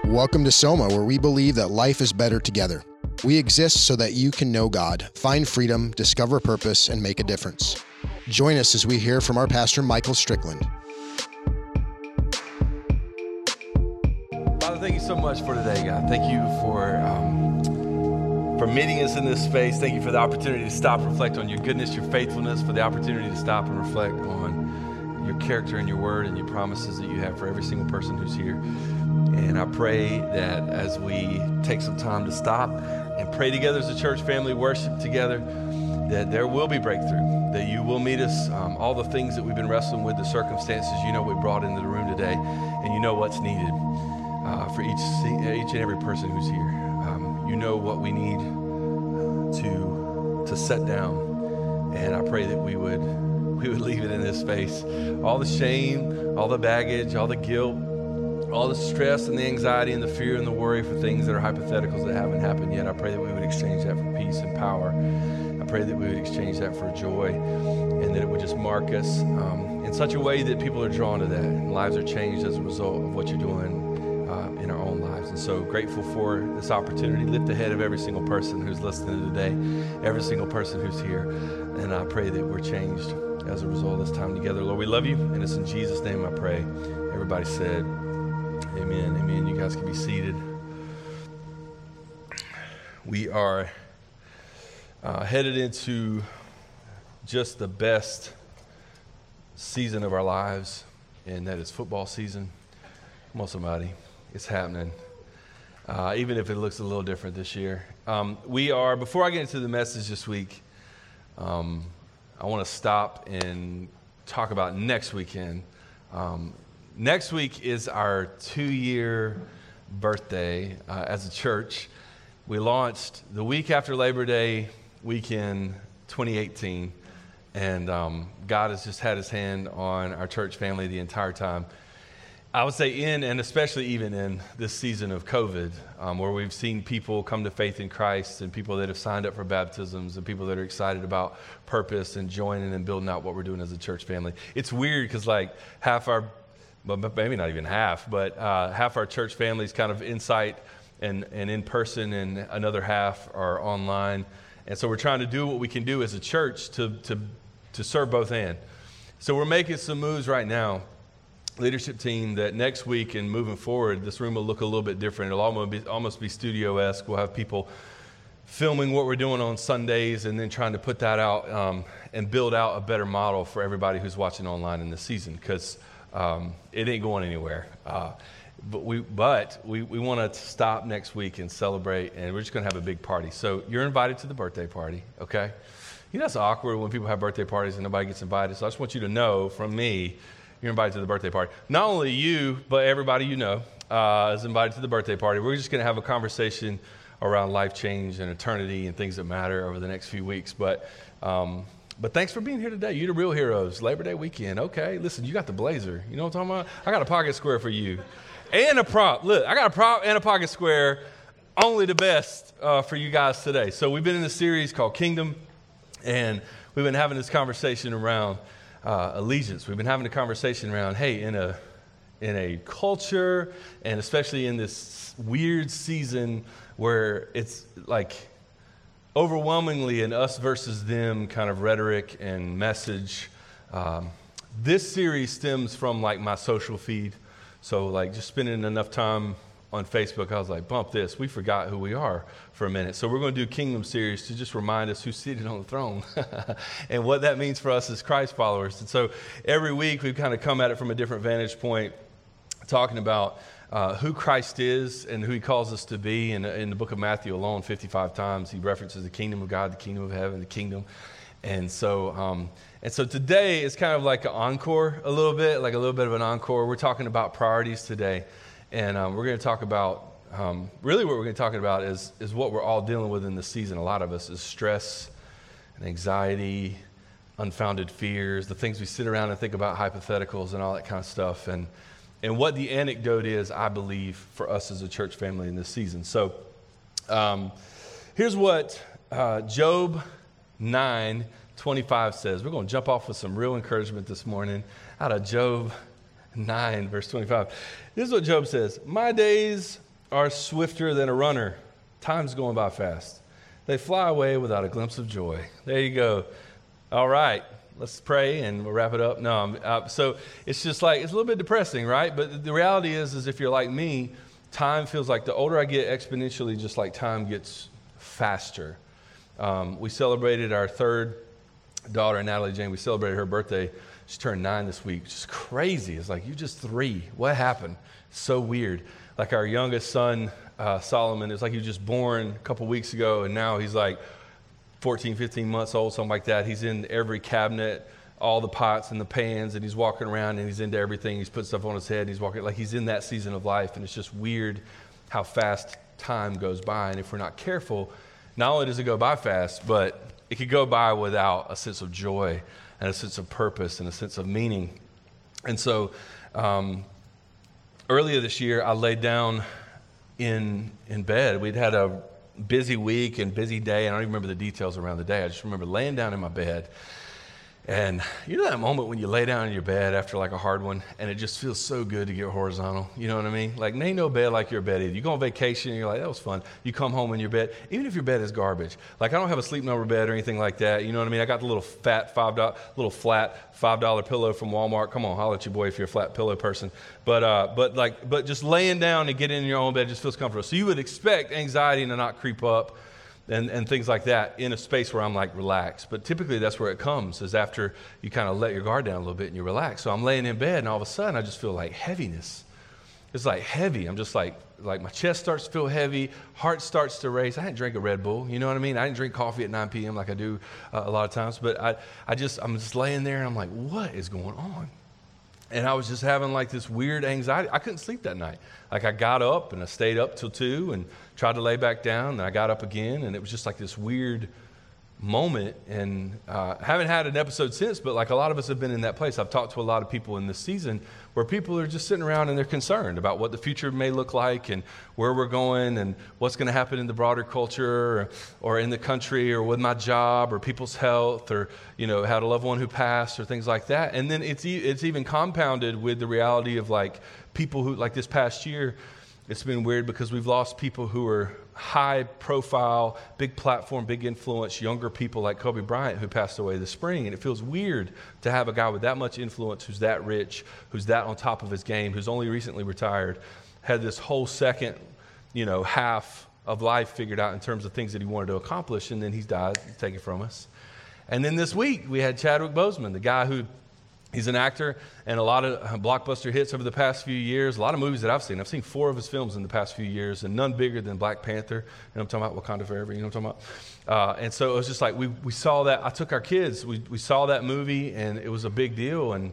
Welcome to Soma, where we believe that life is better together. We exist so that you can know God, find freedom, discover purpose, and make a difference. Join us as we hear from our pastor, Michael Strickland. Father, thank you so much for today, God. Thank you for meeting us in this space. Thank you for the opportunity to stop and reflect on your goodness, your faithfulness, for the opportunity to stop and reflect on your character and your word and your promises that you have for every single person who's here. And I pray that as we take some time to stop and pray together as a church family, worship together, that there will be breakthrough, that you will meet us, all the things that we've been wrestling with, the circumstances, you know, we brought into the room today, and you know what's needed for each and every person who's here. You know what we need to set down, and I pray that we would leave it in this space. All the shame, all the baggage, all the guilt, all the stress and the anxiety and the fear and the worry for things that are hypotheticals that haven't happened yet. I pray that we would exchange that for peace and power. I pray that we would exchange that for joy, and that it would just mark us in such a way that people are drawn to that and lives are changed as a result of what you're doing in our own lives. And so grateful for this opportunity. Lift the head of every single person who's listening today, every single person who's here. And I pray that we're changed as a result of this time together. Lord, we love you, and it's in Jesus' name I pray. Everybody said, amen, amen. You guys can be seated. We are headed into just the best season of our lives, and that is football season. Come on, somebody. It's happening. Even if it looks a little different this year. Before I get into the message this week, I want to stop and talk about next weekend. Next week is our 2-year birthday as a church. We launched the week after Labor Day weekend 2018, and God has just had his hand on our church family the entire time. I would say and especially even in this season of COVID, where we've seen people come to faith in Christ, and people that have signed up for baptisms, and people that are excited about purpose and joining and building out what we're doing as a church family. It's weird because half our, well, maybe not even half, but half our church family is kind of in-site and in person, and another half are online. And so we're trying to do what we can do as a church to serve both ends. So we're making some moves right now, leadership team, that next week and moving forward, this room will look a little bit different. It'll almost be studio-esque. We'll have people filming what we're doing on Sundays and then trying to put that out and build out a better model for everybody who's watching online in this season, because it ain't going anywhere. But we want to stop next week and celebrate, and we're just going to have a big party. So you're invited to the birthday party, okay? You know, it's awkward when people have birthday parties and nobody gets invited. So I just want you to know from me, you're invited to the birthday party. Not only you, but everybody you know is invited to the birthday party. We're just going to have a conversation around life change and eternity and things that matter over the next few weeks. But thanks for being here today. You're the real heroes. Labor Day weekend. Okay, listen, you got the blazer. You know what I'm talking about? I got a pocket square for you. And a prop. Look, I got a prop and a pocket square. Only the best for you guys today. So we've been in a series called Kingdom, and we've been having this conversation around allegiance. We've been having a conversation around, hey, in a culture, and especially in this weird season where it's like overwhelmingly an us versus them kind of rhetoric and message. This series stems from my social feed. So just spending enough time on Facebook, I was like, bump this. We forgot who we are for a minute. So we're going to do Kingdom series to just remind us who's seated on the throne and what that means for us as Christ followers. And so every week we've kind of come at it from a different vantage point, talking about who Christ is and who he calls us to be. And in the book of Matthew alone, 55 times, he references the kingdom of God, the kingdom of heaven, the kingdom. And so today is kind of like an encore a little bit of an encore. We're talking about priorities today. And we're going to talk about, really what we're going to talk about is what we're all dealing with in this season. A lot of us is stress and anxiety, unfounded fears, the things we sit around and think about, hypotheticals and all that kind of stuff. And what the anecdote is, I believe, for us as a church family in this season. So here's what Job 9:25 says. We're going to jump off with some real encouragement this morning out of Job 9, verse 25. This is what Job says. My days are swifter than a runner. Time's going by fast. They fly away without a glimpse of joy. There you go. All right, let's pray and we'll wrap it up. No, so it's just like, it's a little bit depressing, right? But the reality is if you're like me, time feels like the older I get exponentially, just like time gets faster. We celebrated our third daughter, Natalie Jane. We celebrated her birthday. She turned 9 this week, which is crazy. It's like, you're just 3. What happened? So weird. Like our youngest son, Solomon, it's like he was just born a couple weeks ago, and now he's like 14, 15 months old, something like that. He's in every cabinet, all the pots and the pans, and he's walking around and he's into everything. He's put stuff on his head and he's walking, like he's in that season of life, and it's just weird how fast time goes by. And if we're not careful, not only does it go by fast, but it could go by without a sense of joy and a sense of purpose and a sense of meaning. And so earlier this year, I laid down in bed. We'd had a busy week and busy day, and I don't even remember the details around the day. I just remember laying down in my bed. And you know that moment when you lay down in your bed after like a hard one, and it just feels so good to get horizontal? You know what I mean? Like, ain't no bed like your bed either. You go on vacation, and you're like, that was fun. You come home in your bed, even if your bed is garbage. Like, I don't have a sleep number bed or anything like that. You know what I mean? I got the little flat $5 pillow from Walmart. Come on, holler at your boy if you're a flat pillow person. But just laying down and getting in your own bed just feels comfortable. So you would expect anxiety to not creep up and things like that in a space where I'm like relaxed. But typically that's where it comes, is after you kind of let your guard down a little bit and you relax. So I'm laying in bed and all of a sudden I just feel like heaviness. It's like heavy. I'm just like my chest starts to feel heavy, heart starts to race. I didn't drink a Red Bull, you know what I mean? I didn't drink coffee at 9 p.m. like I do a lot of times. But I'm just laying there and I'm like, what is going on? And I was just having like this weird anxiety. I couldn't sleep that night. Like I got up and I stayed up till 2 and tried to lay back down. And I got up again, and it was just like this weird moment. And I haven't had an episode since, but like a lot of us have been in that place. I've talked to a lot of people in this season where people are just sitting around and they're concerned about what the future may look like and where we're going and what's going to happen in the broader culture or in the country or with my job or people's health or, you know, had a loved one who passed or things like that. And then it's even compounded with the reality of like people who, like this past year, it's been weird because we've lost people who are high profile, big platform, big influence, younger people like Kobe Bryant who passed away this spring. And it feels weird to have a guy with that much influence, who's that rich, who's that on top of his game, who's only recently retired, had this whole second, half of life figured out in terms of things that he wanted to accomplish. And then he's died, he's taken from us. And then this week we had Chadwick Boseman, the guy who, he's an actor and a lot of blockbuster hits over the past few years. A lot of movies that I've seen. I've seen 4 of his films in the past few years, and none bigger than Black Panther. You know what I'm talking about? Wakanda Forever. You know what I'm talking about? And so it was just like we saw that. I took our kids. We saw that movie, and it was a big deal. And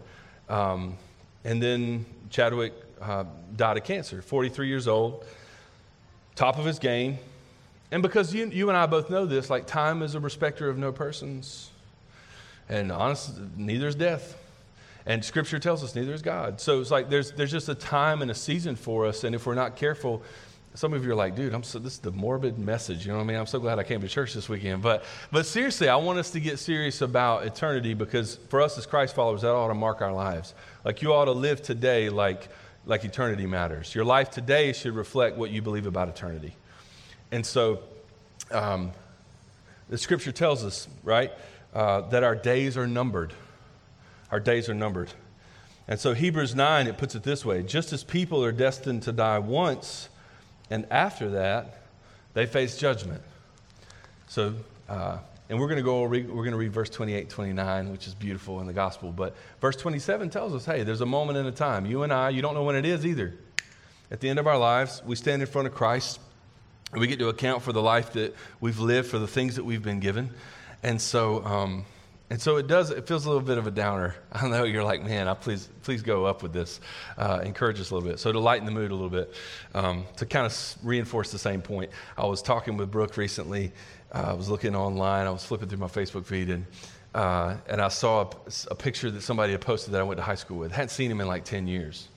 then Chadwick died of cancer, 43 years old, top of his game. And because you and I both know this, like time is a respecter of no persons. And honestly, neither is death. And Scripture tells us neither is God. So it's like there's just a time and a season for us. And if we're not careful, some of you are like, dude, this is the morbid message. You know what I mean? I'm so glad I came to church this weekend. But seriously, I want us to get serious about eternity, because for us as Christ followers, that ought to mark our lives. Like you ought to live today like eternity matters. Your life today should reflect what you believe about eternity. And so the Scripture tells us, right, that our days are numbered. Our days are numbered. And so Hebrews 9, it puts it this way: just as people are destined to die once, and after that, they face judgment. So, and we're going to read verse 28, 29, which is beautiful in the gospel. But verse 27 tells us, hey, there's a moment in a time. You and I, you don't know when it is either. At the end of our lives, we stand in front of Christ, and we get to account for the life that we've lived, for the things that we've been given. And so it feels a little bit of a downer. I know you're like, man, please go up with this. Encourage us a little bit. So to lighten the mood a little bit, to kind of reinforce the same point, I was talking with Brooke recently. I was looking online. I was flipping through my Facebook feed, and I saw a picture that somebody had posted that I went to high school with. Hadn't seen him in like 10 years,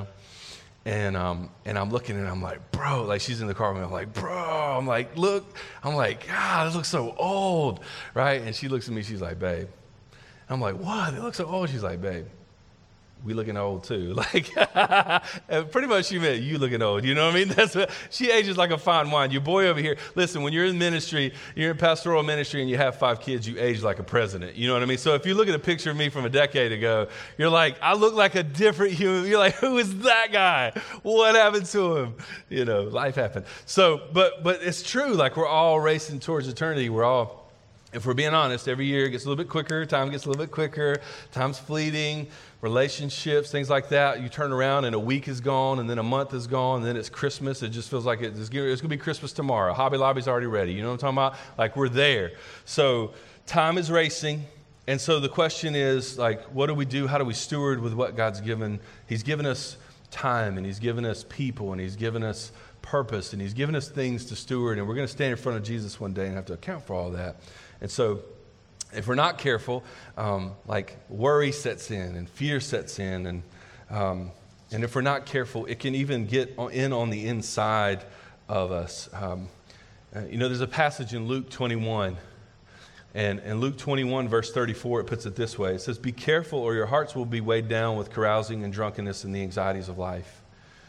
And I'm looking and I'm like, bro, like she's in the car with me. I'm like, bro, I'm like, look, I'm like, God, this looks so old, right? And she looks at me, she's like, babe. I'm like, what? It looks so old. She's like, babe, we looking old too. Like, and pretty much she meant you looking old. You know what I mean? That's what, she ages like a fine wine. Your boy over here, listen, when you're in ministry, you're in pastoral ministry and you have 5 kids, you age like a president. You know what I mean? So if you look at a picture of me from a decade ago, you're like, I look like a different human. You're like, who is that guy? What happened to him? You know, life happened. So, but it's true. Like, we're all racing towards eternity. We're all, if we're being honest, every year it gets a little bit quicker. Time gets a little bit quicker. Time's fleeting. Relationships, things like that. You turn around and a week is gone, and then a month is gone, and then it's Christmas. It just feels like it's going to be Christmas tomorrow. Hobby Lobby's already ready. You know what I'm talking about? Like, we're there. So time is racing. And so the question is, like, what do we do? How do we steward with what God's given? He's given us time, and He's given us people, and He's given us purpose, and He's given us things to steward. And we're going to stand in front of Jesus one day and have to account for all that. And so if we're not careful, like, worry sets in and fear sets in. And if we're not careful, it can even get in on the inside of us. There's a passage in Luke 21. And in Luke 21, verse 34, it puts it this way. It says, "Be careful, or your hearts will be weighed down with carousing and drunkenness and the anxieties of life."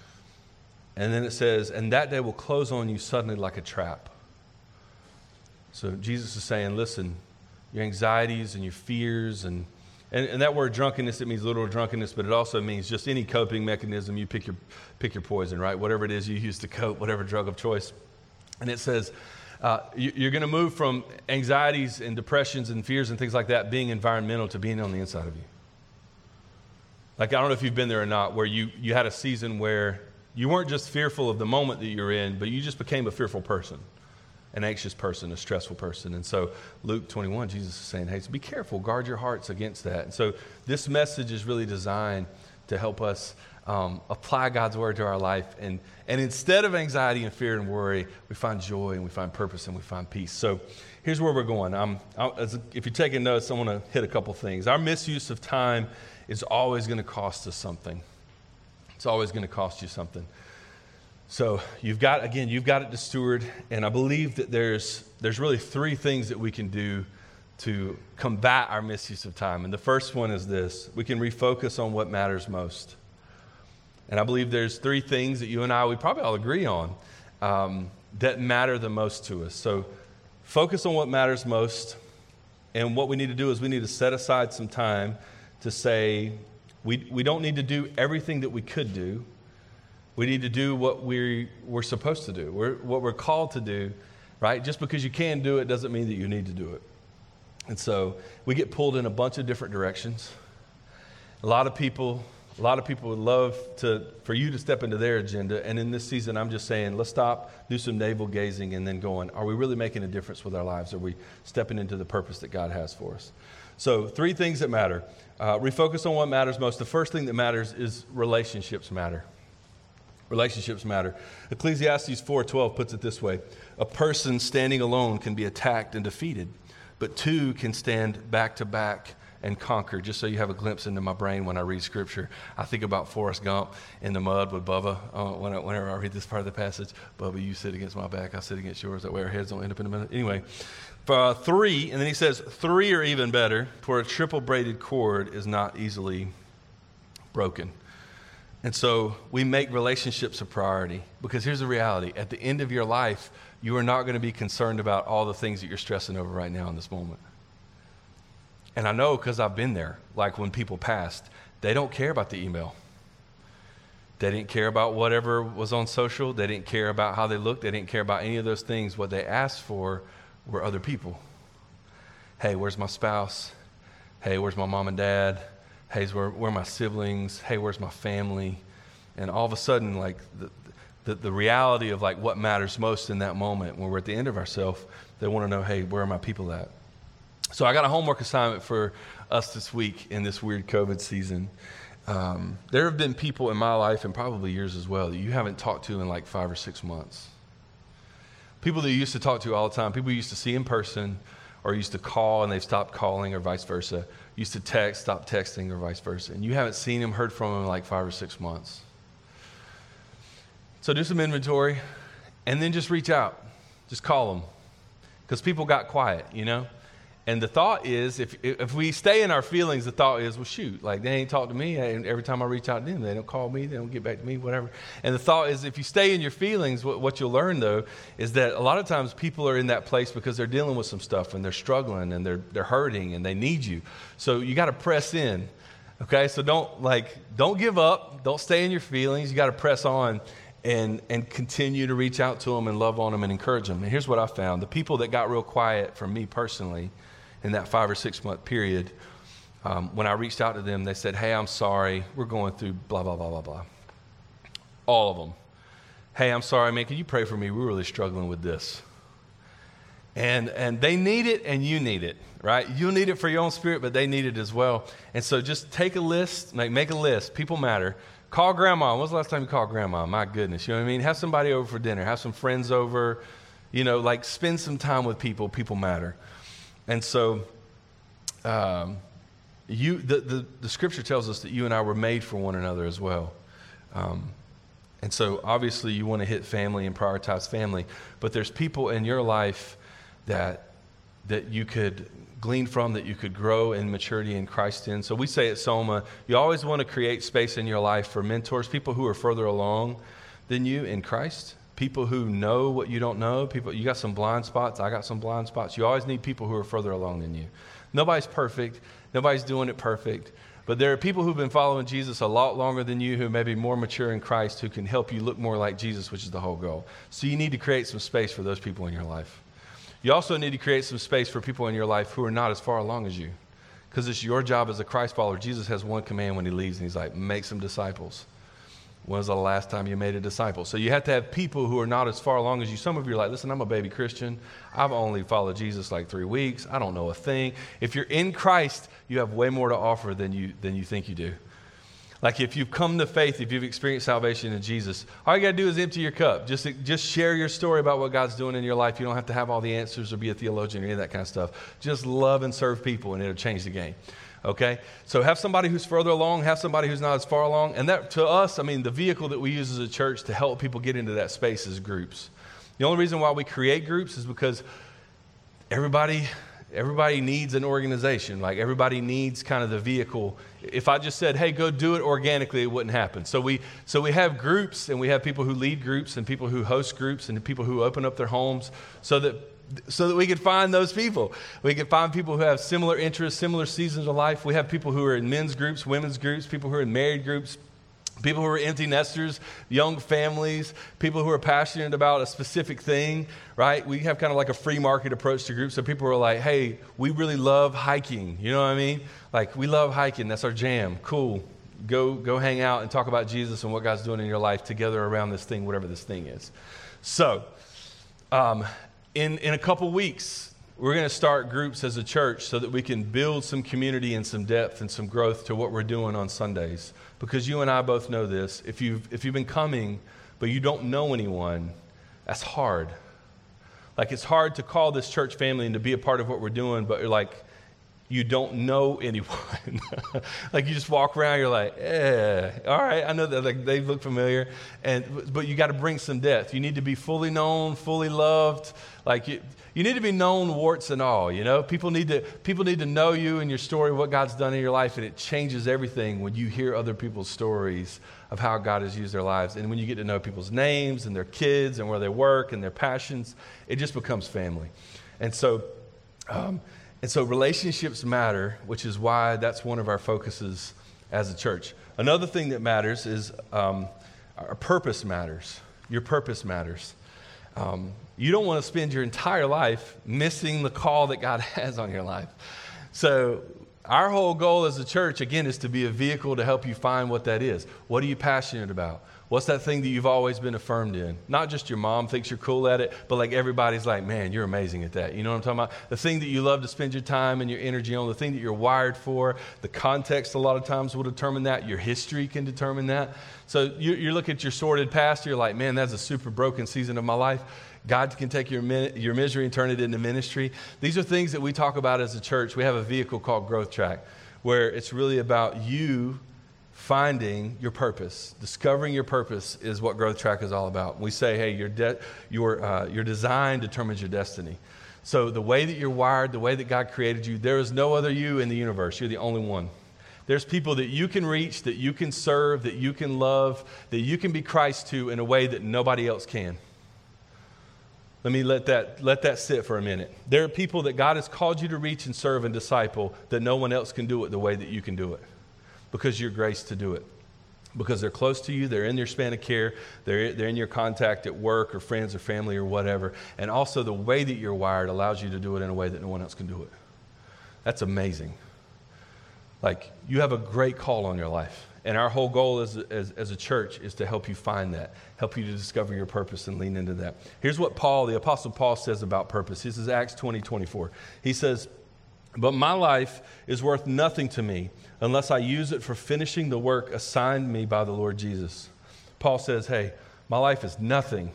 And then it says, "And that day will close on you suddenly like a trap." So Jesus is saying, listen, your anxieties and your fears and that word drunkenness, it means literal drunkenness, but it also means just any coping mechanism. You pick your poison, right? Whatever it is you use to cope, whatever drug of choice. And it says you're going to move from anxieties and depressions and fears and things like that being environmental to being on the inside of you. Like, I don't know if you've been there or not, where you had a season where you weren't just fearful of the moment that you're in, but you just became a fearful person. An anxious person, a stressful person. And so Luke 21, Jesus is saying, hey, so be careful, guard your hearts against that. And so this message is really designed to help us apply God's word to our life. And instead of anxiety and fear and worry, we find joy and we find purpose and we find peace. So here's where we're going. If you're taking notes, I want to hit a couple things. Our misuse of time is always going to cost us something. It's always going to cost you something. So you've got it to steward, and I believe that there's really 3 things that we can do to combat our misuse of time. And the first one is this: we can refocus on what matters most. And I believe there's 3 things that you and I, we probably all agree on, that matter the most to us. So focus on what matters most, and what we need to do is we need to set aside some time to say we don't need to do everything that we could do. We need to do what we're supposed to do, what we're called to do, right? Just because you can do it doesn't mean that you need to do it. And so we get pulled in a bunch of different directions. A lot of people would love for you to step into their agenda. And in this season, I'm just saying, let's stop, do some navel gazing, and then going, are we really making a difference with our lives? Are we stepping into the purpose that God has for us? So 3 things that matter. Refocus on what matters most. The first thing that matters is relationships matter. Relationships matter. Ecclesiastes 4:12 puts it this way: a person standing alone can be attacked and defeated, but 2 can stand back to back and conquer. Just so you have a glimpse into my brain when I read Scripture, I think about Forrest Gump in the mud with Bubba. Whenever I read this part of the passage, Bubba, you sit against my back, I sit against yours. That way our heads don't end up in a minute. Anyway, 3, and then he says 3 are even better, for a triple braided cord is not easily broken. And so we make relationships a priority, because here's the reality. At the end of your life, you are not going to be concerned about all the things that you're stressing over right now in this moment. And I know, because I've been there. Like, when people passed, they don't care about the email. They didn't care about whatever was on social. They didn't care about how they looked. They didn't care about any of those things. What they asked for were other people. Hey, where's my spouse? Hey, where's my mom and dad? Hey, where are my siblings? Hey, where's my family? And all of a sudden, like, the reality of, like, what matters most in that moment when we're at the end of ourselves, they want to know, hey, where are my people at? So I got a homework assignment for us this week in this weird COVID season. There have been people in my life, and probably yours as well, that you haven't talked to in like 5 or 6 months. People that you used to talk to all the time, people you used to see in person, or used to call and they've stopped calling, or vice versa. Used to text, stopped texting, or vice versa. And you haven't seen them, heard from them in like 5 or 6 months. So do some inventory, and then just reach out. Just call them. Because people got quiet, you know? And the thought is, if we stay in our feelings, the thought is, well, shoot, like they ain't talked to me. And every time I reach out to them, they don't call me, they don't get back to me, whatever. And the thought is, if you stay in your feelings, what you'll learn, though, is that a lot of times people are in that place because they're dealing with some stuff and they're struggling and they're hurting and they need you. So you got to press in, okay? So don't give up. Don't stay in your feelings. You got to press on and continue to reach out to them and love on them and encourage them. And here's what I found. The people that got real quiet for me personally in that 5 or 6 month period, when I reached out to them, they said, hey, I'm sorry. We're going through blah, blah, blah, blah, blah. All of them. Hey, I'm sorry, man. Can you pray for me? We're really struggling with this. And they need it and you need it, right? You'll need it for your own spirit, but they need it as well. And so just take a list, make a list. People matter. Call grandma. When was the last time you called grandma? My goodness. You know what I mean? Have somebody over for dinner. Have some friends over. Spend some time with people. People matter. And so the scripture tells us that you and I were made for one another as well. And so obviously you want to hit family and prioritize family, but there's people in your life that you could glean from, that you could grow in maturity in Christ in. So we say at Soma, you always want to create space in your life for mentors, people who are further along than you in Christ. People who know what you don't know. You got some blind spots. I got some blind spots. You always need people who are further along than you. Nobody's perfect. Nobody's doing it perfect. But there are people who've been following Jesus a lot longer than you, who may be more mature in Christ, who can help you look more like Jesus, which is the whole goal. So you need to create some space for those people in your life. You also need to create some space for people in your life who are not as far along as you, because it's your job as a Christ follower. Jesus has one command when he leaves, and he's like, make some disciples. When was the last time you made a disciple? So you have to have people who are not as far along as you. Some of you are like, listen, I'm a baby Christian. I've only followed Jesus like 3 weeks. I don't know a thing. If you're in Christ, you have way more to offer than you think you do. Like if you've come to faith, if you've experienced salvation in Jesus, all you got to do is empty your cup. Just share your story about what God's doing in your life. You don't have to have all the answers or be a theologian or any of that kind of stuff. Just love and serve people, and it'll change the game. Okay, so have somebody who's further along, have somebody who's not as far along. And that, to us, I mean, the vehicle that we use as a church to help people get into that space is groups. The only reason why we create groups is because everybody needs an organization. Like everybody needs kind of the vehicle. If I just said, hey, go do it organically, it wouldn't happen. So we have groups, and we have people who lead groups and people who host groups and people who open up their homes so that we could find those people. We could find people who have similar interests, similar seasons of life. We have people who are in men's groups, women's groups, people who are in married groups, people who are empty nesters, young families, people who are passionate about a specific thing, right? We have kind of like a free market approach to groups. So people are like, hey, we really love hiking. You know what I mean? Like, we love hiking. That's our jam. Cool. Go hang out and talk about Jesus and what God's doing in your life together around this thing, whatever this thing is. So, in a couple weeks, we're going to start groups as a church so that we can build some community and some depth and some growth to what we're doing on Sundays. Because you and I both know this. If you've been coming, but you don't know anyone, that's hard. Like, it's hard to call this church family and to be a part of what we're doing, but you're like, you don't know anyone. Like, you just walk around, you're like, all right, I know that, like, they look familiar, but you got to bring some depth. You need to be fully known, fully loved. Like, you need to be known, warts and all. You know, people need to know you and your story, what God's done in your life, and it changes everything when you hear other people's stories of how God has used their lives, and when you get to know people's names and their kids and where they work and their passions, it just becomes family, and so. And so relationships matter, which is why that's one of our focuses as a church. Another thing that matters is our purpose matters. Your purpose matters. You don't want to spend your entire life missing the call that God has on your life. So our whole goal as a church, again, is to be a vehicle to help you find what that is. What are you passionate about? What's that thing that you've always been affirmed in? Not just your mom thinks you're cool at it, but like everybody's like, man, you're amazing at that. You know what I'm talking about? The thing that you love to spend your time and your energy on, the thing that you're wired for. The context a lot of times will determine that. Your history can determine that. So you look at your sordid past, you're like, man, that's a super broken season of my life. God can take your misery and turn it into ministry. These are things that we talk about as a church. We have a vehicle called Growth Track, where it's really about you finding your purpose. Discovering your purpose is what Growth Track is all about. We say, hey, your design determines your destiny. So the way that you're wired, the way that God created you, there is no other you in the universe. You're the only one. There's people that you can reach, that you can serve, that you can love, that you can be Christ to in a way that nobody else can. Let me let that sit for a minute. There are people that God has called you to reach and serve and disciple that no one else can do it the way that you can do it because you're graced to do it. Because they're close to you, they're in your span of care, they're in your contact at work or friends or family or whatever. And also the way that you're wired allows you to do it in a way that no one else can do it. That's amazing. Like, you have a great call on your life. And our whole goal as a church is to help you find that, help you to discover your purpose and lean into that. Here's what the Apostle Paul says about purpose. This is Acts 20:24. He says, "But my life is worth nothing to me unless I use it for finishing the work assigned me by the Lord Jesus." Paul says, hey, my life is nothing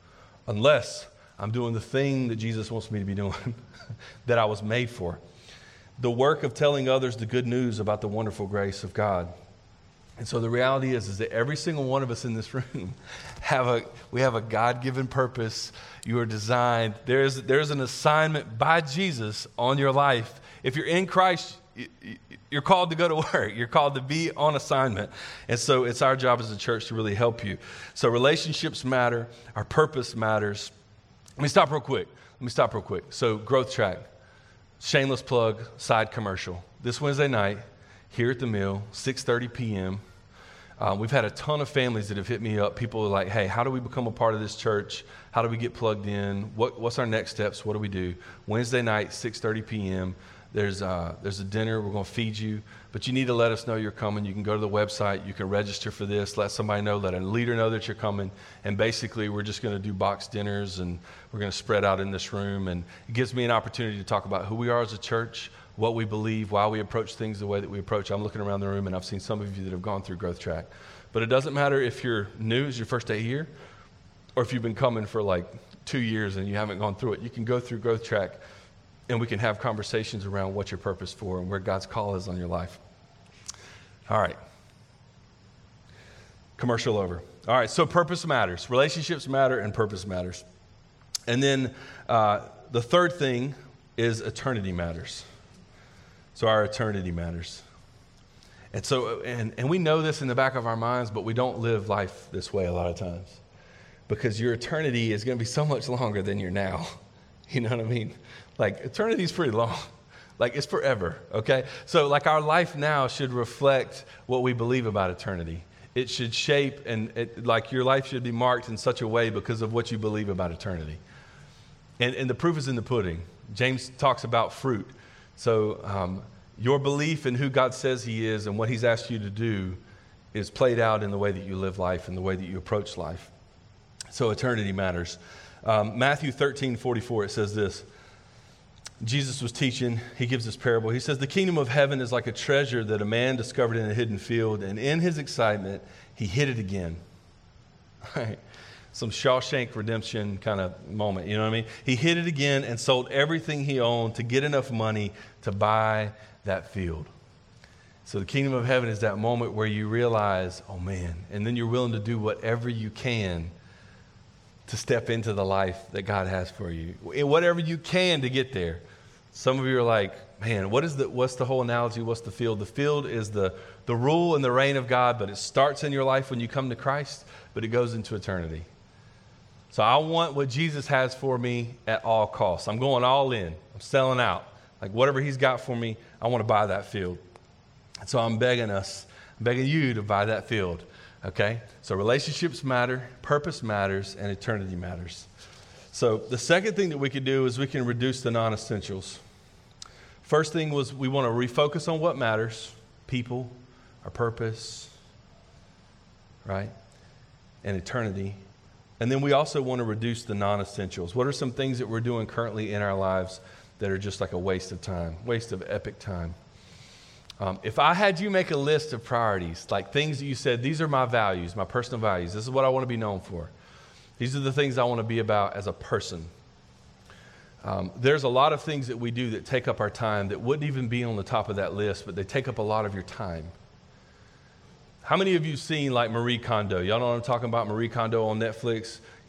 unless I'm doing the thing that Jesus wants me to be doing, that I was made for. The work of telling others the good news about the wonderful grace of God. And so the reality is that every single one of us in this room we have a God-given purpose. You are designed. There's an assignment by Jesus on your life. If you're in Christ, you're called to go to work. You're called to be on assignment. And so it's our job as a church to really help you. So relationships matter. Our purpose matters. Let me stop real quick. So Growth Track, shameless plug, side commercial. This Wednesday night, here at the Mill, 6:30 p.m., we've had a ton of families that have hit me up. People are like, hey, how do we become a part of this church? How do we get plugged in? What's our next steps? What do we do? Wednesday night, 6:30 p.m., there's a dinner. We're going to feed you. But you need to let us know you're coming. You can go to the website. You can register for this. Let somebody know. Let a leader know that you're coming. And basically, we're just going to do boxed dinners, and we're going to spread out in this room. And it gives me an opportunity to talk about who we are as a church, what we believe, why we approach things the way that we approach. I'm looking around the room, and I've seen some of you that have gone through Growth Track. But it doesn't matter if you're new, it's your first day here, or if you've been coming for like 2 years and you haven't gone through it. You can go through Growth Track, and we can have conversations around what your purpose for and where God's call is on your life. All right. Commercial over. All right, so purpose matters. Relationships matter, and purpose matters. And then the third thing is eternity matters. So our eternity matters. And so, and we know this in the back of our minds, but we don't live life this way a lot of times. Because your eternity is going to be so much longer than your now. You know what I mean? Like, eternity is pretty long. Like, it's forever, okay? So, like, our life now should reflect what we believe about eternity. It should shape, like, your life should be marked in such a way because of what you believe about eternity. And the proof is in the pudding. James talks about fruit. So, your belief in who God says he is and what he's asked you to do is played out in the way that you live life and the way that you approach life. So eternity matters. Matthew 13:44, it says this. Jesus was teaching. He gives this parable. He says, the kingdom of heaven is like a treasure that a man discovered in a hidden field, and in his excitement, he hid it again. Right? Some Shawshank Redemption kind of moment, you know what I mean? He hid it again and sold everything he owned to get enough money to buy that field. So the kingdom of heaven is that moment where you realize, oh man, and then you're willing to do whatever you can to step into the life that God has for you. Whatever you can to get there. Some of you are like, man, what's the whole analogy? What's the field? The field is the rule and the reign of God, but it starts in your life when you come to Christ, but it goes into eternity. So I want what Jesus has for me at all costs. I'm going all in. I'm selling out. Like whatever he's got for me, I want to buy that field. And so I'm begging you to buy that field. Okay? So relationships matter, purpose matters, and eternity matters. So the second thing that we could do is we can reduce the non-essentials. First thing was we want to refocus on what matters, people, our purpose, right? And eternity. And then we also want to reduce the non-essentials. What are some things that we're doing currently in our lives that are just like a waste of time, waste of epic time? If I had you make a list of priorities, like things that you said, these are my values, my personal values. This is what I want to be known for. These are the things I want to be about as a person. There's a lot of things that we do that take up our time that wouldn't even be on the top of that list, but they take up a lot of your time. How many of you seen like Marie Kondo? Y'all know what I'm talking about, Marie Kondo on Netflix?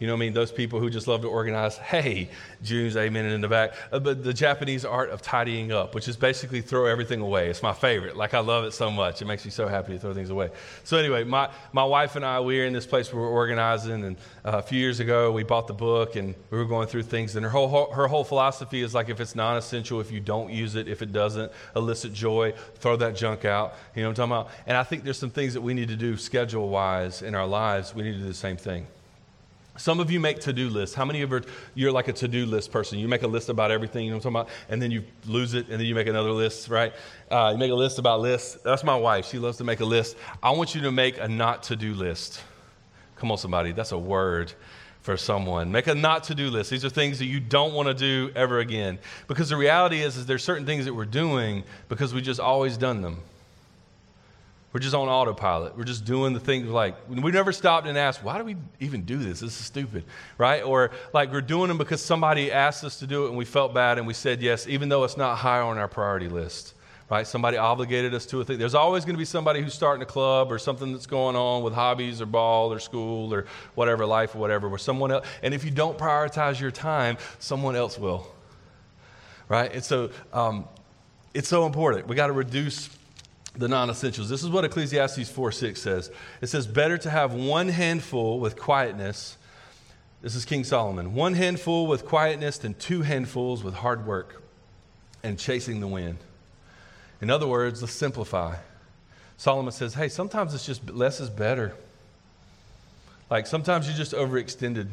You know what I mean? Those people who just love to organize. Hey, Jews, amen, in the back. But the Japanese art of tidying up, which is basically throw everything away. It's my favorite. Like, I love it so much. It makes me so happy to throw things away. So anyway, my wife and I, we're in this place where we're organizing. And a few years ago, we bought the book and we were going through things. And her whole philosophy is like, if it's non-essential, if you don't use it, if it doesn't elicit joy, throw that junk out. You know what I'm talking about? And I think there's some things that we need to do schedule-wise in our lives. We need to do the same thing. Some of you make to-do lists. How many of you're like a to-do list person? You make a list about everything, you know what I'm talking about? And then you lose it, and then you make another list, right? You make a list about lists. That's my wife. She loves to make a list. I want you to make a not to-do list. Come on, somebody. That's a word for someone. Make a not to-do list. These are things that you don't want to do ever again. Because the reality is there's certain things that we're doing because we just always done them. We're just on autopilot. We're just doing the things like, we never stopped and asked, why do we even do this? This is stupid, right? Or like we're doing them because somebody asked us to do it and we felt bad and we said yes, even though it's not high on our priority list, right? Somebody obligated us to a thing. There's always going to be somebody who's starting a club or something that's going on with hobbies or ball or school or whatever, life or whatever, where someone else, and if you don't prioritize your time, someone else will, right? And so it's so important. We got to reduce the non-essentials. This is what Ecclesiastes 4:6 says. It says, better to have one handful with quietness. This is King Solomon. One handful with quietness than two handfuls with hard work and chasing the wind. In other words, let's simplify. Solomon says, hey, sometimes it's just less is better. Like sometimes you're just overextended.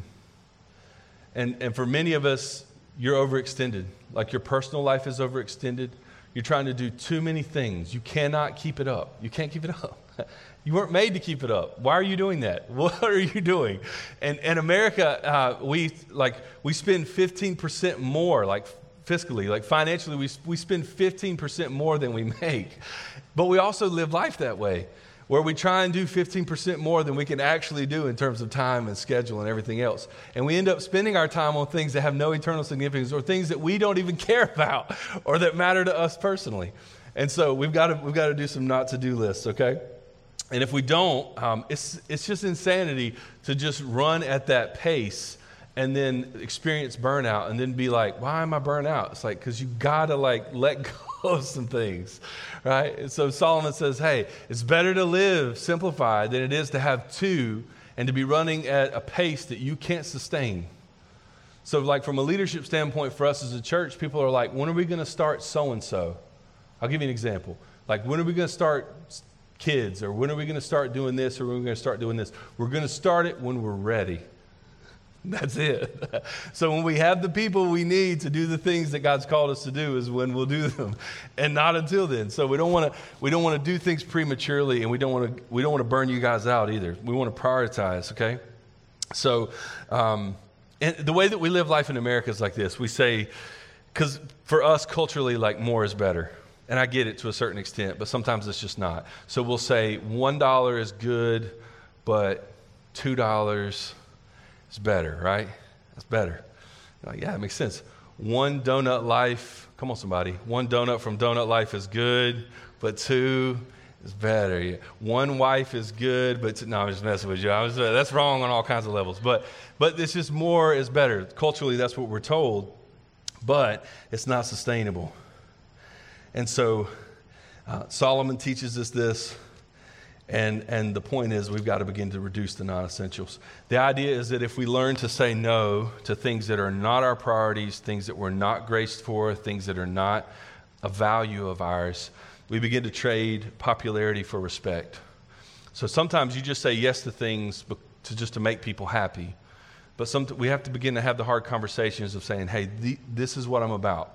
And for many of us, you're overextended. Like your personal life is overextended. You're trying to do too many things. You cannot keep it up. You can't keep it up. You weren't made to keep it up. Why are you doing that? What are you doing? And in America, we spend 15% more, like fiscally, like financially, we spend 15% more than we make. But we also live life that way, where we try and do 15% more than we can actually do in terms of time and schedule and everything else. And we end up spending our time on things that have no eternal significance or things that we don't even care about or that matter to us personally. And so we've got to do some not to-do lists, okay? And if we don't, it's just insanity to just run at that pace and then experience burnout and then be like, why am I burnt out? It's like, because you got to let go of some things, right? And so Solomon says, hey, it's better to live simplified than it is to have two and to be running at a pace that you can't sustain. So like from a leadership standpoint for us as a church, people are like, when are we going to start so-and-so? I'll give you an example. Like, when are we going to start kids? Or when are we going to start doing this? Or when are we going to start doing this? We're going to start it when we're ready. That's it. So when we have the people we need to do the things that God's called us to do is when we'll do them, and not until then. So we don't want to do things prematurely, and we don't want to burn you guys out either. We want to prioritize. Okay. So, and the way that we live life in America is like this. We say, because for us culturally, like more is better. And I get it to a certain extent, but sometimes it's just not. So we'll say $1 is good, but $2 is better, right? That's better. You're like, yeah, it makes sense. One donut life, come on somebody. One donut from Donut Life is good, but two is better. Yeah. One wife is good, but no, I'm just messing with you. That's wrong on all kinds of levels. But it's just more is better. Culturally, that's what we're told, but it's not sustainable. And so Solomon teaches us this, and the point is we've got to begin to reduce the non-essentials. The idea is that if we learn to say no to things that are not our priorities, things that we're not graced for, things that are not a value of ours, we begin to trade popularity for respect. So sometimes you just say yes to things to make people happy, but we have to begin to have the hard conversations of saying, hey, this is what I'm about.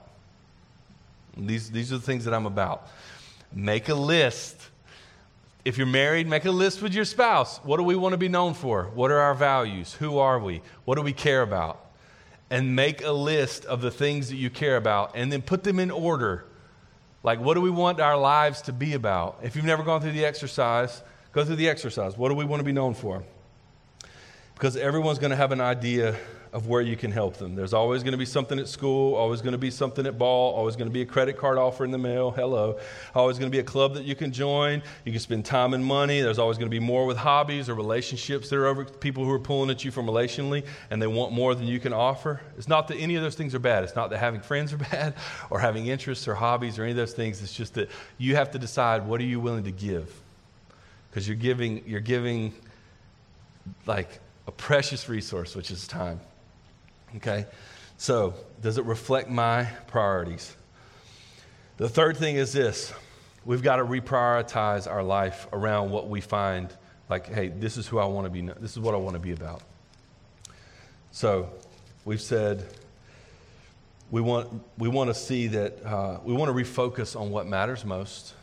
These are the things that I'm about. Make a list. If you're married, make a list with your spouse. What do we want to be known for? What are our values? Who are we? What do we care about? And make a list of the things that you care about and then put them in order. Like, what do we want our lives to be about? If you've never gone through the exercise, go through the exercise. What do we want to be known for? Because everyone's going to have an idea of where you can help them. There's always going to be something at school, always going to be something at ball, always going to be a credit card offer in the mail. Hello. Always going to be a club that you can join. You can spend time and money. There's always going to be more with hobbies or relationships that are over people who are pulling at you from relationally and they want more than you can offer. It's not that any of those things are bad. It's not that having friends are bad or having interests or hobbies or any of those things. It's just that you have to decide, what are you willing to give? Because you're giving like a precious resource, which is time. Okay? So, does it reflect my priorities? The third thing is this. We've got to reprioritize our life around what we find like, hey, this is who I want to be. This is what I want to be about. So, we've said we want to see that we want to refocus on what matters most.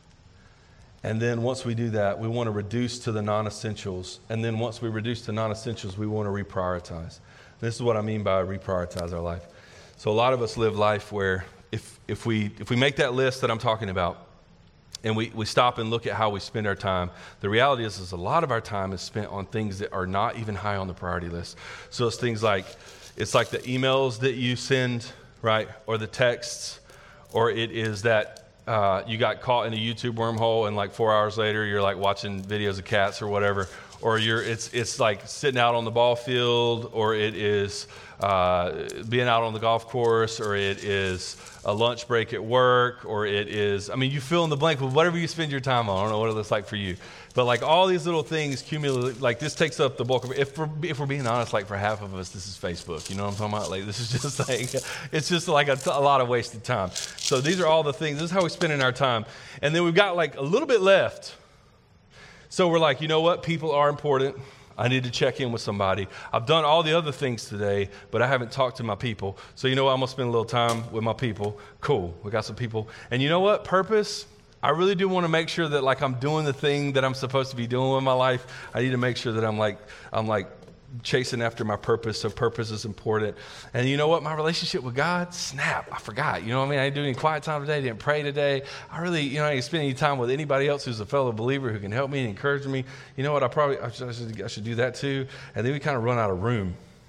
And then once we do that, we want to reduce to the non-essentials. And then once we reduce to non-essentials, we want to reprioritize. This is what I mean by reprioritize our life. So a lot of us live life where if we make that list that I'm talking about, and we stop and look at how we spend our time, the reality is a lot of our time is spent on things that are not even high on the priority list. So it's things like, it's like the emails that you send, right? Or the texts, or it is that you got caught in a YouTube wormhole and like 4 hours later you're like watching videos of cats or whatever, or it's like sitting out on the ball field, or it is being out on the golf course, or it is a lunch break at work, or it is, I mean, you fill in the blank with whatever you spend your time on. I don't know what it looks like for you. But like all these little things cumulatively, like this takes up the bulk of it. If we're being honest, like for half of us, this is Facebook. You know what I'm talking about? Like this is just like, it's just like a lot of wasted time. So these are all the things. This is how we're spending our time. And then we've got like a little bit left. So we're like, you know what? People are important. I need to check in with somebody. I've done all the other things today, but I haven't talked to my people. So you know what? I'm going to spend a little time with my people. Cool. We got some people. And you know what? Purpose. I really do want to make sure that like I'm doing the thing that I'm supposed to be doing with my life. I need to make sure that I'm like chasing after my purpose. So purpose is important. And you know what? My relationship with God, snap, I forgot. You know what I mean? I didn't do any quiet time today. Didn't pray today. I really, I didn't spend any time with anybody else who's a fellow believer who can help me and encourage me. You know what? I should do that too. And then we kind of run out of room.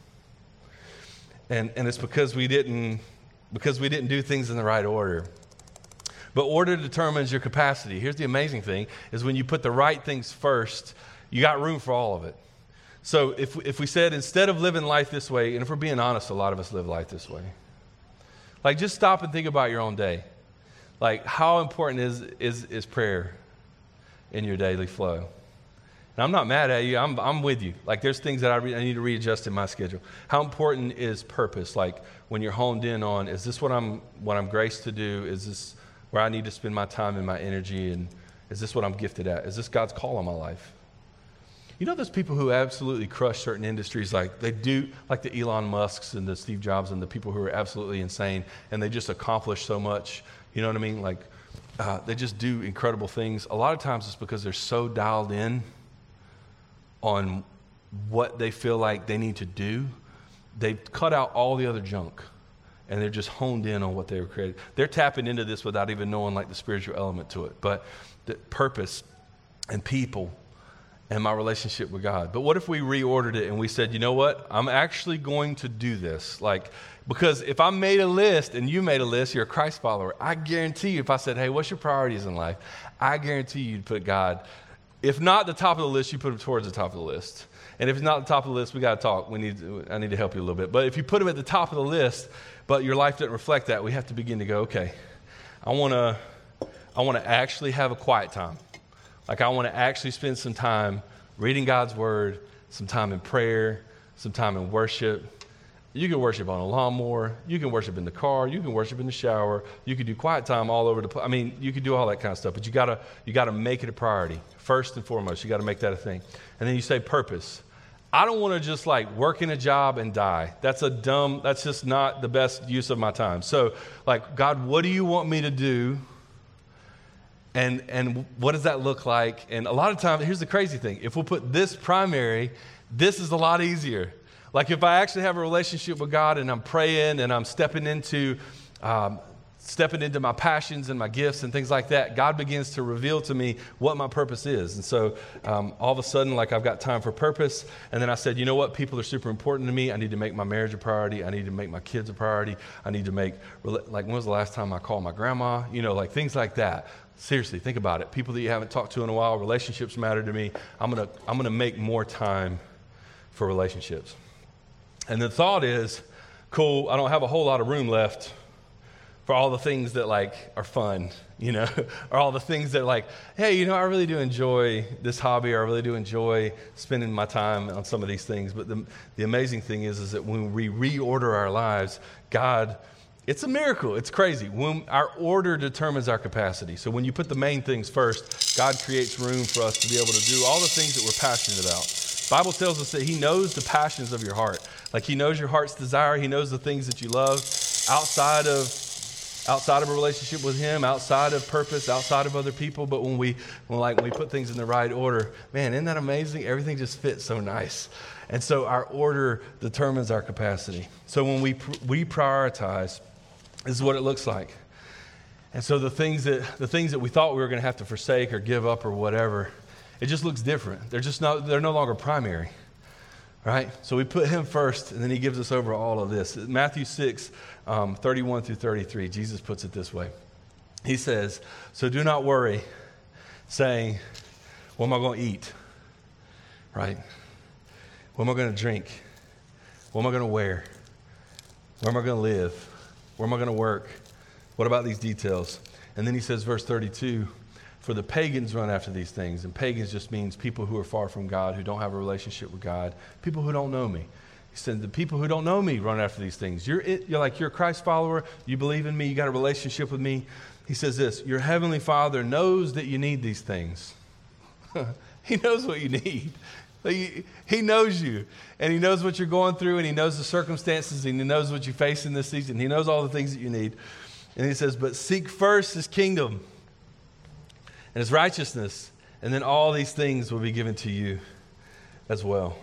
And it's because we didn't do things in the right order. But order determines your capacity. Here's the amazing thing, is when you put the right things first, you got room for all of it. So if we said, instead of living life this way, and if we're being honest, a lot of us live life this way. Like just stop and think about your own day. Like how important is prayer in your daily flow? And I'm not mad at you, I'm with you. Like there's things that I need to readjust in my schedule. How important is purpose? Like when you're honed in on, is this what I'm graced to do? Is this where I need to spend my time and my energy, and is this what I'm gifted at? Is this God's call on my life? You know, there's people who absolutely crush certain industries, like they do, like the Elon Musks and the Steve Jobs and the people who are absolutely insane, and they just accomplish so much. You know what I mean? Like they just do incredible things. A lot of times it's because they're so dialed in on what they feel like they need to do. They've cut out all the other junk. And they're just honed in on what they were created. They're tapping into this without even knowing like the spiritual element to it. But the purpose and people and my relationship with God. But what if we reordered it and we said, you know what? I'm actually going to do this. Like, because if I made a list and you made a list, you're a Christ follower. I guarantee you, if I said, hey, what's your priorities in life? I guarantee you'd put God, if not the top of the list, you put him towards the top of the list. And if it's not the top of the list, we got to talk. I need to help you a little bit. But if you put him at the top of the list, but your life doesn't reflect that, we have to begin to go, okay, I want to actually have a quiet time. Like I want to actually spend some time reading God's word, some time in prayer, some time in worship. You can worship on a lawnmower. You can worship in the car. You can worship in the shower. You can do quiet time all over the place. I mean, you can do all that kind of stuff, but you gotta make it a priority. First and foremost, you got to make that a thing. And then you say purpose. I don't want to just like work in a job and die. That's just not the best use of my time. So like, God, what do you want me to do? And what does that look like? And a lot of times, here's the crazy thing. If we'll put this primary, this is a lot easier. Like if I actually have a relationship with God and I'm praying and I'm stepping into stepping into my passions and my gifts and things like that, God begins to reveal to me what my purpose is. And so all of a sudden, like I've got time for purpose. And then I said, you know what? People are super important to me. I need to make my marriage a priority. I need to make my kids a priority. I need to make, like, when was the last time I called my grandma? You know, like things like that. Seriously, think about it. People that you haven't talked to in a while, relationships matter to me. I'm gonna make more time for relationships. And the thought is, cool, I don't have a whole lot of room left for all the things that like are fun, you know, or all the things that like, hey, you know, I really do enjoy this hobby, or I really do enjoy spending my time on some of these things. But the amazing thing is that when we reorder our lives, God, it's a miracle. It's crazy. When our order determines our capacity. So when you put the main things first, God creates room for us to be able to do all the things that we're passionate about. The Bible tells us that he knows the passions of your heart. Like he knows your heart's desire. He knows the things that you love outside of a relationship with him, outside of purpose, outside of other people. But when we put things in the right order, man, isn't that amazing? Everything just fits so nice. And so our order determines our capacity. So when we prioritize, this is what it looks like. And so the things that we thought we were going to have to forsake or give up or whatever, it just looks different. They're no longer primary. Right? So we put him first, and then he gives us over all of this. Matthew 6, 31 through 33, Jesus puts it this way. He says, so do not worry, saying, what am I going to eat? Right? What am I going to drink? What am I going to wear? Where am I going to live? Where am I going to work? What about these details? And then he says, verse 32, for the pagans run after these things. And pagans just means people who are far from God, who don't have a relationship with God, people who don't know me. He said, the people who don't know me run after these things. You're a Christ follower. You believe in me. You got a relationship with me. He says this, your heavenly Father knows that you need these things. He knows what you need. He knows you, and he knows what you're going through, and he knows the circumstances, and he knows what you face in this season. He knows all the things that you need. And he says, but seek first his kingdom and his righteousness, and then all these things will be given to you as well.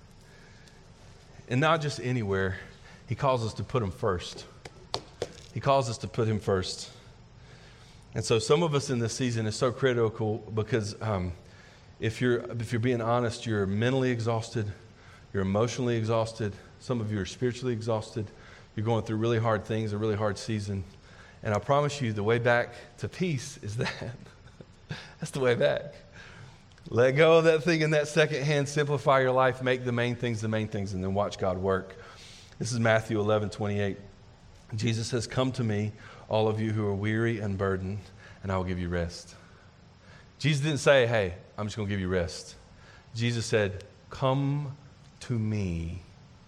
And not just anywhere. He calls us to put him first. He calls us to put him first. And so some of us in this season is so critical because if you're being honest, you're mentally exhausted, you're emotionally exhausted, some of you are spiritually exhausted, you're going through really hard things, a really hard season. And I promise you the way back to peace is that. That's the way back. Let go of that thing in that second hand, simplify your life, make the main things, and then watch God work. This is Matthew 11:28. Jesus says, come to me, all of you who are weary and burdened, and I will give you rest. Jesus didn't say, hey, I'm just going to give you rest. Jesus said, come to me.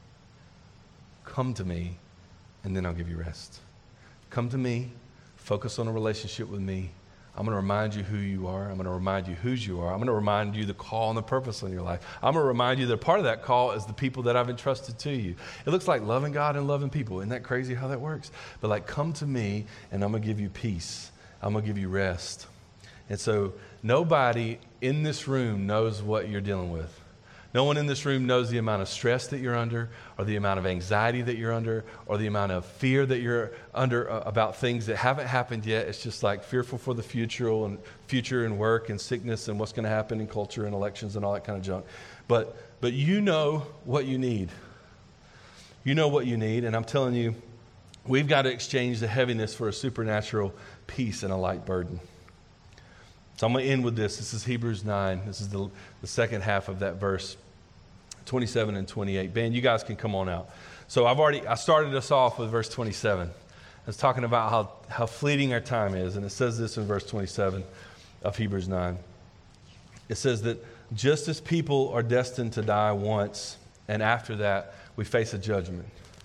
Come to me, and then I'll give you rest. Come to me, focus on a relationship with me. I'm going to remind you who you are. I'm going to remind you whose you are. I'm going to remind you the call and the purpose on your life. I'm going to remind you that part of that call is the people that I've entrusted to you. It looks like loving God and loving people. Isn't that crazy how that works? But like, come to me, and I'm going to give you peace. I'm going to give you rest. And so nobody in this room knows what you're dealing with. No one in this room knows the amount of stress that you're under, or the amount of anxiety that you're under, or the amount of fear that you're under about things that haven't happened yet. It's just like fearful for the future and work and sickness and what's going to happen in culture and elections and all that kind of junk. But you know what you need. You know what you need, and I'm telling you, we've got to exchange the heaviness for a supernatural peace and a light burden. So I'm going to end with this. This is Hebrews 9. This is the second half of that verse, 27 and 28. Ben, you guys can come on out. So I started us off with verse 27. I was talking about how fleeting our time is. And it says this in verse 27 of Hebrews 9. It says that just as people are destined to die once, and after that, we face a judgment.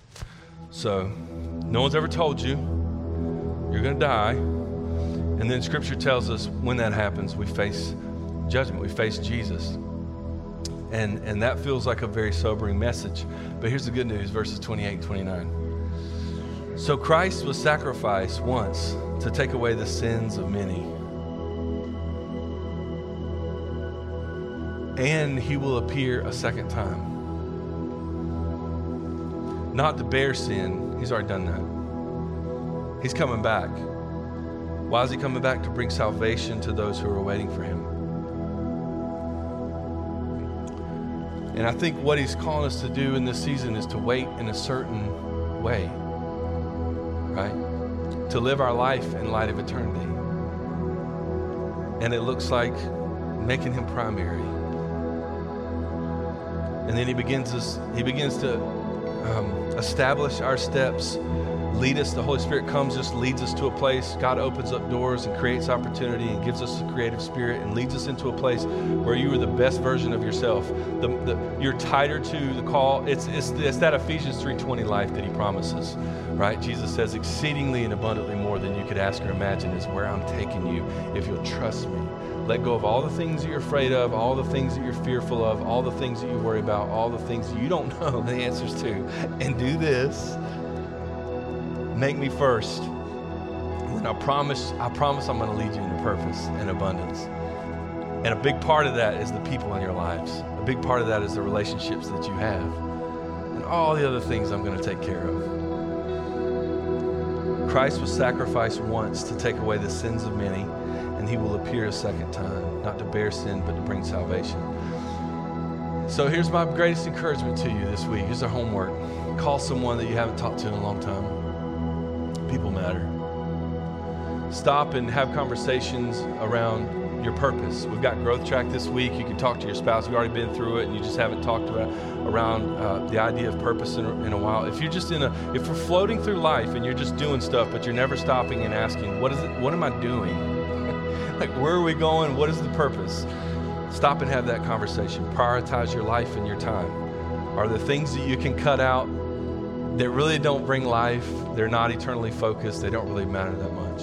So no one's ever told you you're going to die. And then Scripture tells us when that happens, we face judgment. We face Jesus. And that feels like a very sobering message. But here's the good news, verses 28 and 29. So Christ was sacrificed once to take away the sins of many. And he will appear a second time. Not to bear sin. He's already done that. He's coming back. Why is he coming back? To bring salvation to those who are waiting for him. And I think what he's calling us to do in this season is to wait in a certain way, right? To live our life in light of eternity. And it looks like making him primary. And then he begins to establish our steps, lead us. The Holy Spirit comes, just leads us to a place. God opens up doors and creates opportunity and gives us a creative spirit and leads us into a place where you are the best version of yourself. You're tighter to the call. It's that Ephesians 3:20 life that he promises, right? Jesus says, exceedingly and abundantly more than you could ask or imagine is where I'm taking you if you'll trust me. Let go of all the things that you're afraid of, all the things that you're fearful of, all the things that you worry about, all the things you don't know the answers to, and do this. Make me first. And I promise I'm going to lead you into purpose and abundance. And a big part of that is the people in your lives. A big part of that is the relationships that you have. And all the other things I'm going to take care of. Christ was sacrificed once to take away the sins of many, and he will appear a second time, not to bear sin, but to bring salvation. So here's my greatest encouragement to you this week. Here's our homework. Call someone that you haven't talked to in a long time. People matter. Stop and have conversations around your purpose. We've got Growth Track this week. You can talk to your spouse. We've already been through it, and you just haven't talked around the idea of purpose in a while. If we're floating through life and you're just doing stuff, but you're never stopping and asking, what am I doing? Like, where are we going? What is the purpose? Stop and have that conversation. Prioritize your life and your time. Are there things that you can cut out that really don't bring life? They're not eternally focused. They don't really matter that much.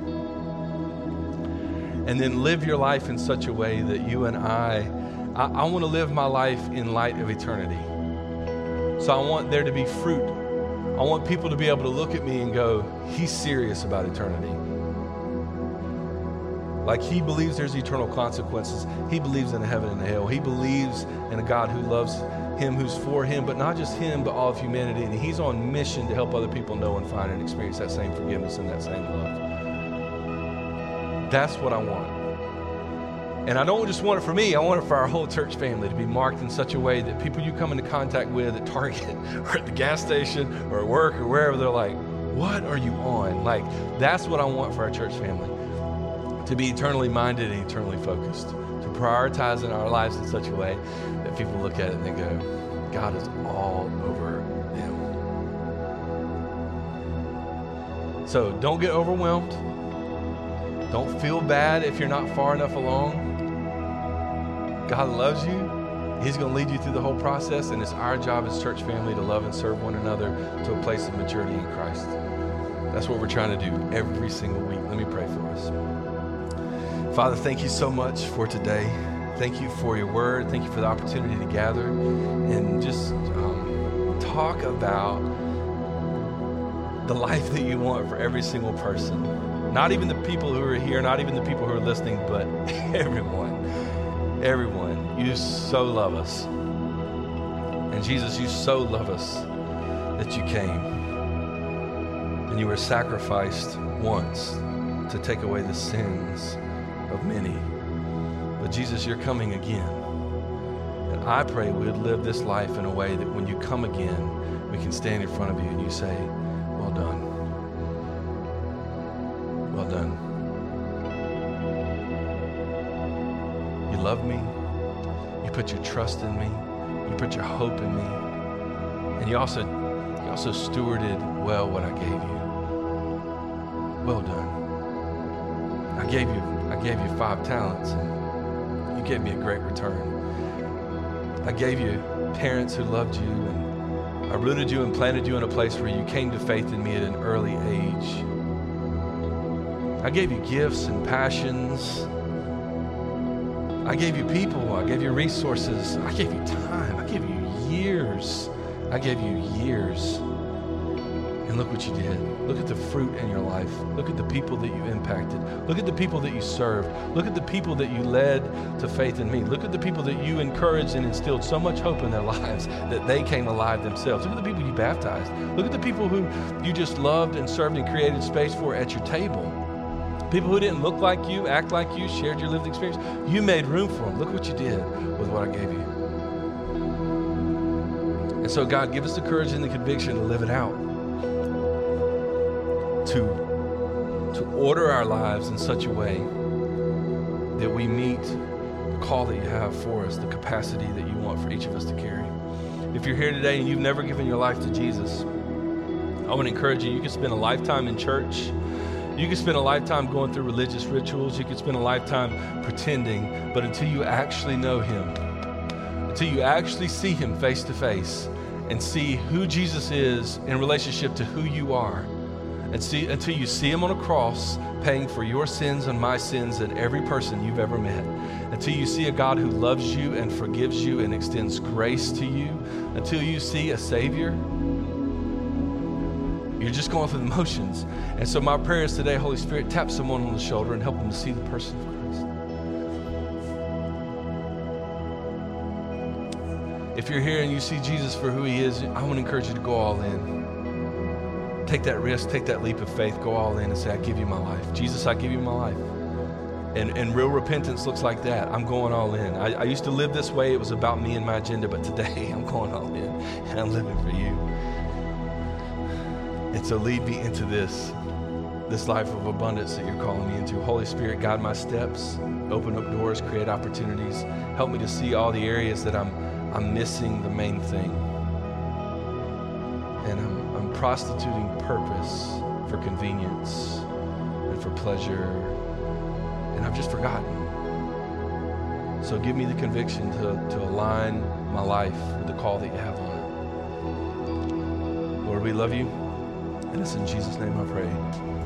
And then live your life in such a way that you and I want to live my life in light of eternity. So I want there to be fruit. I want people to be able to look at me and go, he's serious about eternity. Like, he believes there's eternal consequences. He believes in a heaven and a hell. He believes in a God who loves him, who's for him, but not just him, but all of humanity. And he's on mission to help other people know and find and experience that same forgiveness and that same love. That's what I want. And I don't just want it for me. I want it for our whole church family to be marked in such a way that people you come into contact with at Target or at the gas station or at work or wherever, they're like, what are you on? Like, that's what I want for our church family. To be eternally minded and eternally focused, to prioritize in our lives in such a way that people look at it and they go, God is all over them. So don't get overwhelmed. Don't feel bad if you're not far enough along. God loves you. He's going to lead you through the whole process, and it's our job as church family to love and serve one another to a place of maturity in Christ. That's what we're trying to do every single week. Let me pray for us. Father, thank you so much for today. Thank you for your word. Thank you for the opportunity to gather and just talk about the life that you want for every single person. Not even the people who are here, not even the people who are listening, but everyone. Everyone. You so love us. And Jesus, you so love us that you came. And you were sacrificed once to take away the sins of many. But Jesus, you're coming again. And I pray we would live this life in a way that when you come again, we can stand in front of you and you say, well done. Well done. You love me. You put your trust in me. You put your hope in me. And you also stewarded well what I gave you. Well done. I gave you 5 talents, and you gave me a great return. I gave you parents who loved you, and I rooted you and planted you in a place where you came to faith in me at an early age. I gave you gifts and passions. I gave you people. I gave you resources. I gave you time. I gave you years. I gave you years. And look what you did. Look at the fruit in your life. Look at the people that you impacted. Look at the people that you served. Look at the people that you led to faith in me. Look at the people that you encouraged and instilled so much hope in their lives that they came alive themselves. Look at the people you baptized. Look at the people who you just loved and served and created space for at your table. People who didn't look like you, act like you, shared your lived experience. You made room for them. Look what you did with what I gave you. And so, God, give us the courage and the conviction to live it out. To order our lives in such a way that we meet the call that you have for us, the capacity that you want for each of us to carry. If you're here today and you've never given your life to Jesus, I want to encourage you. You can spend a lifetime in church. You can spend a lifetime going through religious rituals. You can spend a lifetime pretending, but until you actually know him, until you actually see him face to face and see who Jesus is in relationship to who you are, and see until you see him on a cross paying for your sins and my sins and every person you've ever met, until you see a God who loves you and forgives you and extends grace to you, until you see a Savior, you're just going through the motions. And so my prayer is today, Holy Spirit, tap someone on the shoulder and help them to see the person of Christ. If you're here and you see Jesus for who he is, I want to encourage you to go all in. Take that risk, take that leap of faith, go all in and say, I give you my life. Jesus, I give you my life. And real repentance looks like that. I'm going all in. I used to live this way. It was about me and my agenda, but today I'm going all in and I'm living for you. And so lead me into this life of abundance that you're calling me into. Holy Spirit, guide my steps, open up doors, create opportunities. Help me to see all the areas that I'm missing the main thing. And I'm prostituting purpose for convenience and for pleasure, and I've just forgotten. So give me the conviction to align my life with the call that you have on it. Lord, we love you, and it's in Jesus' name I pray.